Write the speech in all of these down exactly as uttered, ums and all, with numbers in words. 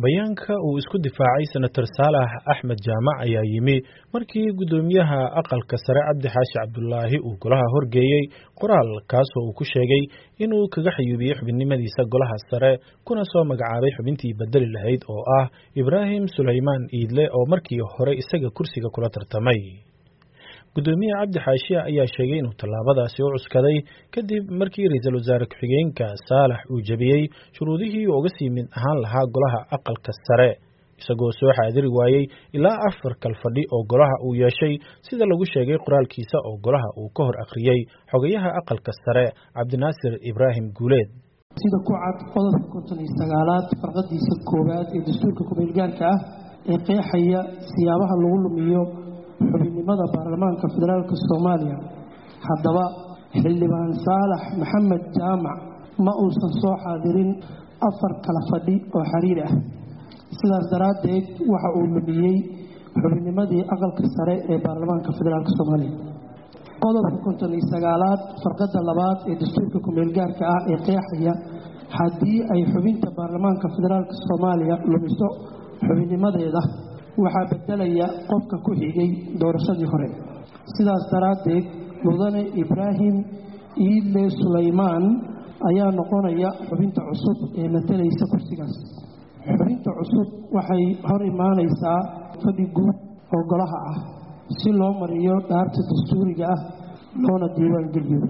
bayaanka uu isku difaacay senator Saalax Axmed Jaamac ayaa yimi markii gudoomiyaha aqalka sare Cabdi Xaashi Cabdullaahi uu golaha horgeeyay qoraal kaas oo uu ku sheegay inuu kaga xayuubiyay xubinimadiisa golaha sare kuna soo magacaabay xubintii bedeli lahayd oo ah Ibraahim Suleymaan Iidle oo markii hore isaga kursiga kula tartamay. gudoomiyaha Cabdi Xaashi ayaa sheegay inuu tallaabadaasi u cuskaday kadib markii ra'iisul wasaare ku-xigeenka Saalax uu jabiyay shuruudihii uu uga sii mid ahaan lahaa golaha aqalka sare isagoo soo xaadiri waayay ilaa afar kal fadhi oo golaha uu yeeshay sida lagu sheegay qoraalkiisa oo golaha uu ka hor akhriyay xogayaha aqalka sare Cabdinaasir Ibraahim Guuleed. sida ku cad qodobka konton iyo sagaalaad farqadiisa koowaad ee dastuurka ku-meelgaarka ah ee qeexaya siyaabaha lagu lumiyo xubinimada baarlamaanka federaalka Soomaaliya. haddaba xildhibaan Saalax Maxamed Jaamac ma uusan soo xaadirin afar kala fadhi oo xiriir ah, sidaas daraadeed waxa uu lumiyay xubinimadii aqalka sare ee baarlamaanka federaalka Soomaaliya. qodobka konton iyo sagaalaad farqada labaad ee dastuurka ku-meelgaarka ah ee qeexaya haddii ay xubinta baarlamaanka federaalka Soomaaliya lumiso xubinimadeeda waxaa bedelaya qofka ku xigay doorashadii hore. sidaas daraadeed mudane Ibraahim Iidle Suleymaan ayaa noqonaya xubinta cusub ee matalaysa kursigaas. xubinta cusub waxay hor imaanaysaa fadhi guud oo golaha ah si loo mariyo dhaarta dastuuriga ah loona diiwaan geliyo.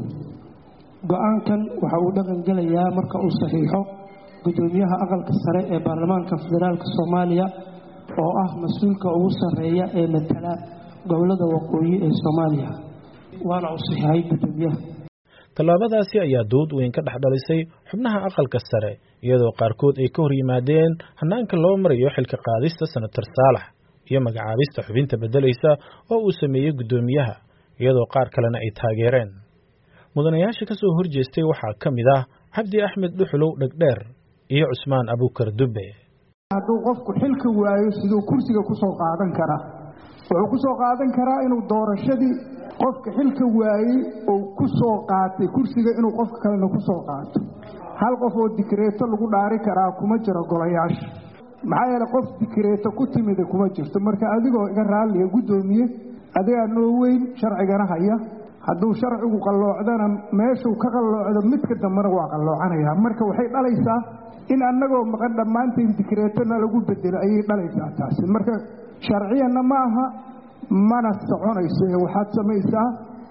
go-aankan waxa uu dhaqan gelayaa marka uu saxiixo gudoomiyaha aqalka sare ee baarlamaanka federaalka Soomaaliya oo ah mas'uulka ugu sareeya ee matala gobolada waqooyi ee Soomaaliya waana u saxiixay gudoomiyaha. tallaabadaasi ayaa dood weyn ka dhaxdhalisay xubnaha aqalka sare iyadoo qaarkood ay ka hor yimaadeen hanaanka loo marayo xilka qaadista senator Saalax iyo magacaabista xubinta bedelaysa oo uu sameeyay gudoomiyaha iyadoo qaar kalena ay taageereen. mudanayaasha ka soo horjeestay waxaa ka mid ah Cabdi Axmed Dhuxulow Dhagdheer iyo Cusmaan Abuukar Dubbe. hadduu qofku xilka waayo sidoo kursiga ku soo qaadan kara wuxuu ku soo qaadan karaa inuu doorashadii qofka xilka waayay oo ku soo qaatay kursiga inuu qofka kalena ku soo qaato. hal qof oo dikreeto lagu dhaari karaa kuma jiro golayaasha, maxaa yeelay qof dikreeto ku timid kuma jirto. marka adigoo iga raaliya gudoomiye adiga noo weyn sharcigana haya, hadduu sharcigu qalloocdana meeshuu ka qalloocdo midka dambana waa qalloocanaya. marka waxay dhalaysaa in annagoo maqan dhammaanteen dikreetona lagu bedelo ayay dhalaysaa taasi. marka sharciyana ma aha mana soconayso. waxaad samaysaa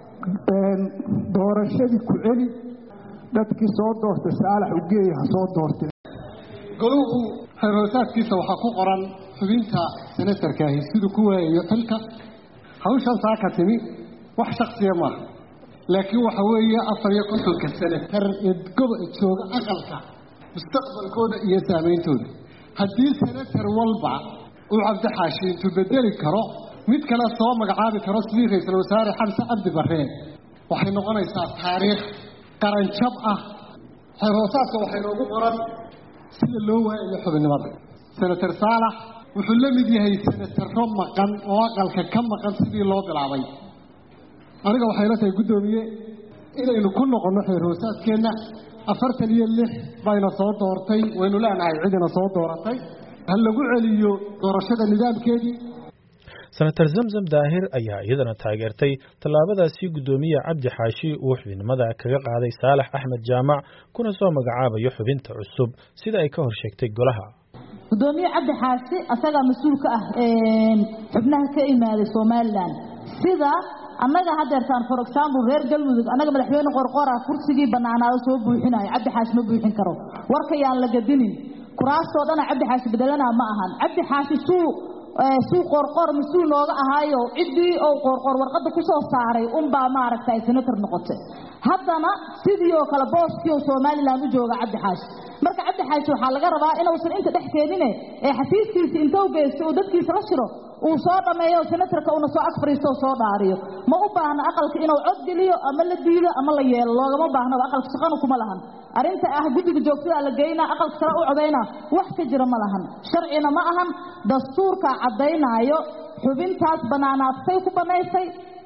doorashadii ku celi dadkii soo doortay Saalax u geeya ha soo doortay. goluhu xeeroosaadkiisa waxaa ku qoran xubinta senatarkaahi siduu ku waayayo xilka. hawshan saa ka timi wax shakhsiya maaha, laakiin waxa weeye afar iyo kontonka senatar ee gobo jooga aqalka mustaqbalkooda iyo saameyntooda. haddii senatar walba uu Cabdi Xaashi intuu bedeli karo mid kale soo magacaabi karo sidii ra'iisul wasaare Xamse Cabdi Barre, waxay noqonaysaa taariikh qaranjab ah. xeeroosaadka waxay noogu qoran sida loo waayayo xubinimada. senator Saalax wuxuu la mid yahay senataro maqan oo aqalka ka maqan sidii loo bilaabay. aniga waxay la tahay gudoomiye inaynu ku noqono xeeroosaadkeenna afartan iyo lix bayna soo doortay, waynu leenahay cidina soo dooratay, ha lagu celiyo doorashada nidaamkeedii. senator Zamzam Daahir ayaa iyadana taageertay tallaabadaasi gudoomiye Cabdi Xaashi uu xubinimada kaga qaaday Saalax Axmed Jaamac kuna soo magacaabayo xubinta cusub sida ay ka hor sheegtay golaha. gudoomiye Cabdi Xaashi asaga mas'uul ka ah ee xubnaha ka imaaday Soomaaliland sida annaga hadeertaan for example reer galmudug annaga madaxweyne qorqora kursigii banaanaado soo buuxinay Cabdi Xaashi ma buuxin karo. warka yaan la gadinin kuraastoo dhan Cabdi Xaashi bedelana ma ahan. Cabdi Xaashi suu suu qorqor mas'uul nooga ahaayo cidii oo qorqor warqada ku soo saaray un baa maaragtay senator noqotay. haddana sidii oo kala booskii Soomaaliland u jooga Cabdi Xaashi. marka Cabdi Xaashi waxaa laga rabaa inuusan inta dhex keenin ee xafiiskiisa intuu geeyo oo dadkiisa la shiro uu soo dhameeyo senatarka uu soo agfariisto soo dhaariyo. ma u baahna aqalka inuu cod geliyo ama la diido ama la yeelo, loogama baahna aqalka shaqana kuma lahan. arinta ah guddiga joogtada la geeyna aqalka sare u codeyna wax ka jira ma lahan, sharcina ma ahan. dastuurka cadeynaayo xubintaas banaanaadtay ku banaysay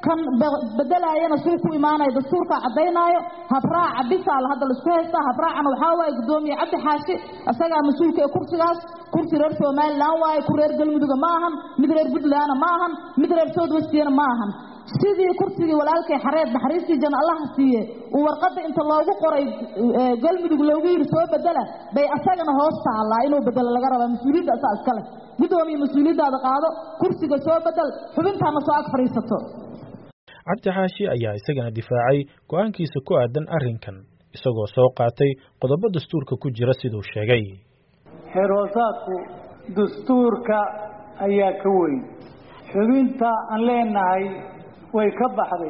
kan bedelayana suu ku imaanayo dastuurka cadaynayo habraaca bisaal hadda la isku haysta habraacana waxa way gudoomiye Cabdi Xaashi asaga mas'uulka ee kursigaas kursi reer Soomaaliland way ku reer Galmudug ma ahan mid reer Puntland ma ahan mid reer Southwestern ma ahan sidii kursigii walaalkay xareed naxariistii jan Allah siiye oo warqada inta loogu qoray Galmudug loogu yiri soo bedela bay asagana hoos taala inuu bedel laga rabo mas'uuliyadda asaas kale gudoomiye mas'uuliyadda qaado kursiga soo bedel xubintaana soo ag fariisato Cabdi Xaashi ayaa isagana difaacay go'aankiisa ku aadan arrinkan isagoo soo qaatay qodobo dastuurka ku jira sidoo sheegay xiroosaadku dastuurka ayaa ka weyn xubinta aan leenahay way ka baxday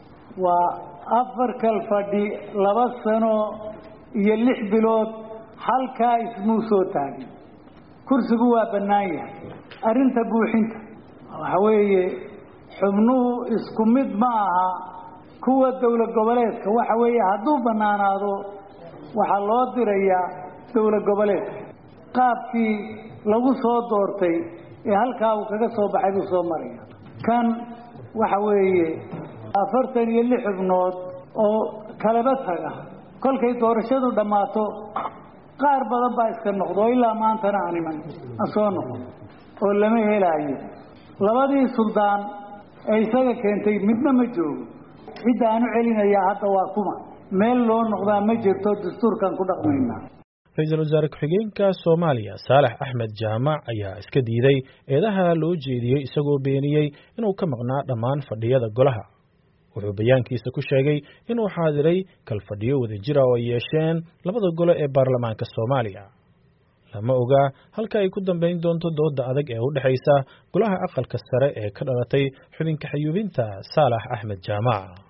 waa afar kal fadhi laba sano iyo lix bilood halkaa ismuu soo taagay kursigu waa bannaan yahay arrinta buuxinta waxa weeye xubnuhu isku mid ma aha kuwa dawlad goboleedka waxa weeye hadduu bannaanaado waxaa loo dirayaa dawlad goboleedka qaabkii lagu soo doortay ee halkaa uu kaga soo baxay buu soo maraya kan waxa weeye afartan iyo lix xubnood oo kalaba taga kolkay doorashadu dhammaato qaar badan baa iska noqdo ilaa maantana aan iman aan soo noqon oo lama helayo labadii suldaan ee isaga keentay midna ma joogo cidda aanu celinayaa hadda waa kuma meel loo noqdaa ma jirto dastuurkan ku dhaqmaynaa Ra'iisul Wasaare ku-xigeenka Soomaaliya Saalax Axmed Jaamac ayaa iska diiday eedaha loo jeediyay isagoo beeniyay inuu ka maqnaa dhammaan fadhiyada golaha wuxuu bayaankiisa ku sheegay inuu xaadiray kal fadhiyo wadajir ah oo yeesheen labada gole ee baarlamaanka Soomaaliya lama oga halka ay ku dambeyn doonto dooda adag ee u dhaxaysa golaha aqalka sare ee ka dhalatay xubinka xayuubinta Saalax Axmed Jaamac